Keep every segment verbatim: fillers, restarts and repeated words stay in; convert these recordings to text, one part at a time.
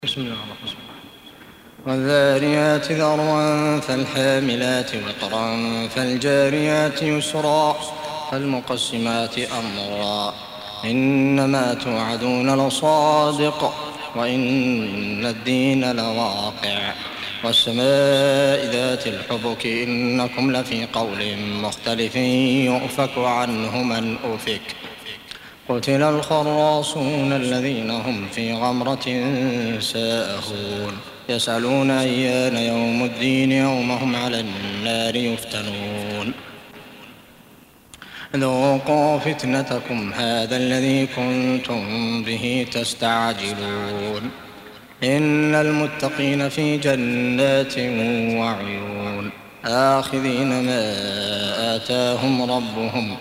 بسم الله الرحمن الرحيم. والذاريات ذروا فالحاملات وقرا فالجاريات يسرا فالمقسمات أمرا إنما توعدون لصادق وإن الدين لواقع والسماء ذات الحبك إنكم لفي قول مختلف يؤفك عنه من أفك قتل الخراصون الذين هم في غمرة ساهون يسألون أيان يوم الدين يوم هم على النار يفتنون ذوقوا فتنتكم هذا الذي كنتم به تستعجلون إن المتقين في جنات وعيون آخذين ما آتاهم ربهم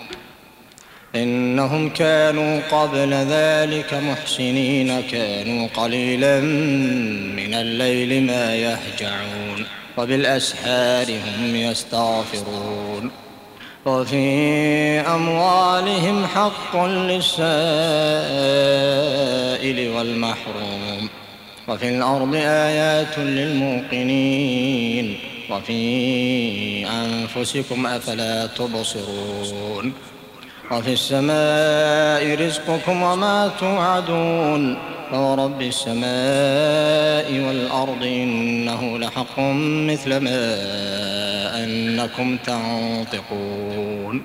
إنهم كانوا قبل ذلك محسنين كانوا قليلا من الليل ما يهجعون وبالأسحار هم يستغفرون وفي أموالهم حق للسائل والمحروم وفي الأرض آيات للموقنين وفي أنفسكم أفلا تبصرون وفي السماء رزقكم وما توعدون فورب السماء والأرض إنه لحق مثل ما أنكم تنطقون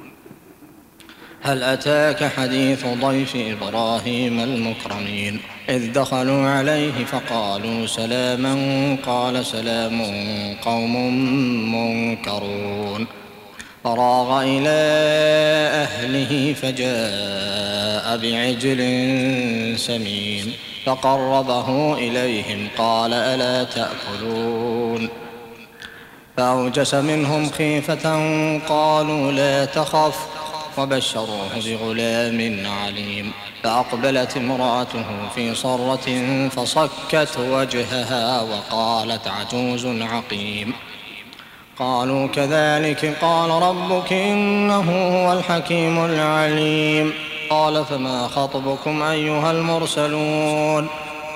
هل أتاك حديث ضيف إبراهيم المكرمين إذ دخلوا عليه فقالوا سلاما قال سلام قوم منكرون فراغ إلى أهله فجاء بعجل سمين فقربه إليهم قال ألا تأكلون فأوجس منهم خيفة قالوا لا تخف وبشروه بغلام عليم فأقبلت امرأته في صرة فصكت وجهها وقالت عجوز عقيم قالوا كذلك قال ربك إنه هو الحكيم العليم قال فما خطبكم أيها المرسلون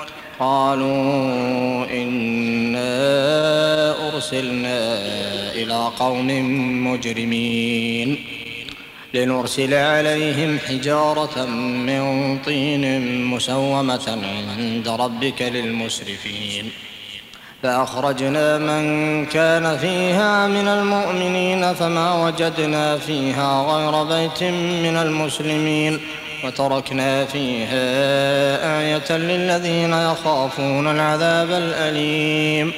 قالوا إنا أرسلنا إلى قوم مجرمين لنرسل عليهم حجارة من طين مسومة عند ربك للمسرفين فأخرجنا من كان فيها من المؤمنين فما وجدنا فيها غير بيت من المسلمين وتركنا فيها آية للذين يخافون العذاب الأليم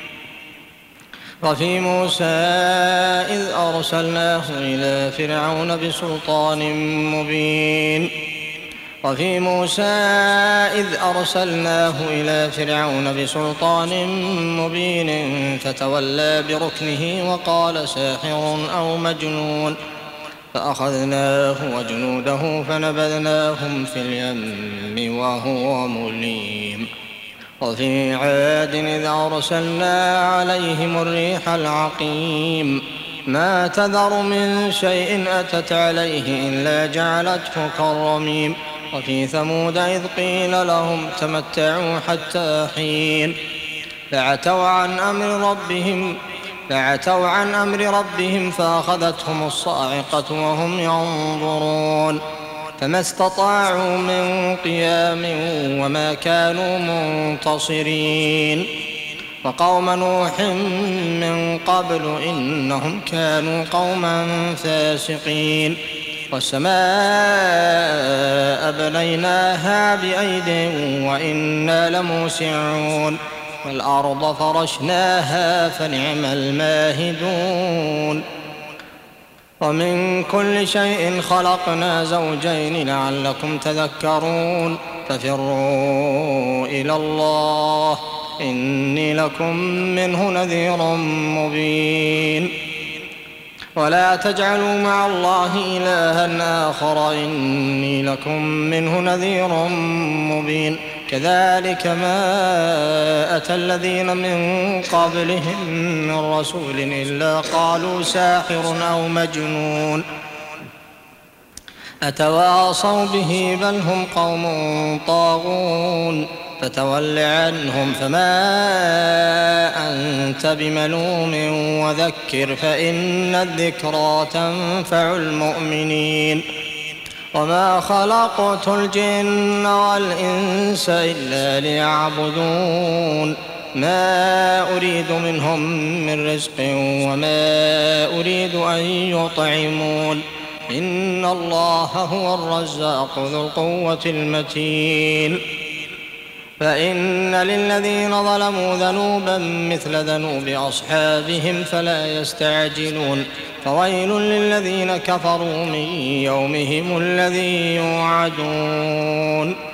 وفي موسى إذ أرسلناه إلى فرعون بسلطان مبين وفي موسى إذ أرسلناه إلى فرعون بسلطان مبين فتولى بركنه وقال ساحر أو مجنون فأخذناه وجنوده فنبذناهم في اليم وهو مليم وفي عاد إذ أرسلنا عليهم الريح العقيم ما تذر من شيء أتت عليه إلا جعلته كالرميم وفي ثمود إذ قيل لهم تمتعوا حتى حين فعتوا عن أمر ربهم فعتوا عن أمر ربهم فأخذتهم الصاعقة وهم ينظرون فما استطاعوا من قيام وما كانوا منتصرين وقوم نوح من قبل إنهم كانوا قوما فاسقين والسماء بنيناها بأيد وإنا لموسعون والأرض فرشناها فنعم الماهدون ومن كل شيء خلقنا زوجين لعلكم تذكرون ففروا إلى الله إني لكم منه نذير مبين ولا تجعلوا مع الله إلها آخر إني لكم منه نذير مبين كذلك ما أتى الذين من قبلهم من رسول إلا قالوا ساحر أو مجنون أتواصوا به بل هم قوم طاغون فتول عنهم فما أنت بملوم وذكر فإن الذكرى تنفع المؤمنين وما خلقت الجن والإنس إلا ليعبدون ما أريد منهم من رزق وما أريد أن يطعمون إن الله هو الرزاق ذو القوة المتين فإن للذين ظلموا ذنوبا مثل ذنوب أصحابهم فلا يستعجلون فويل للذين كفروا من يومهم الذي يوعدون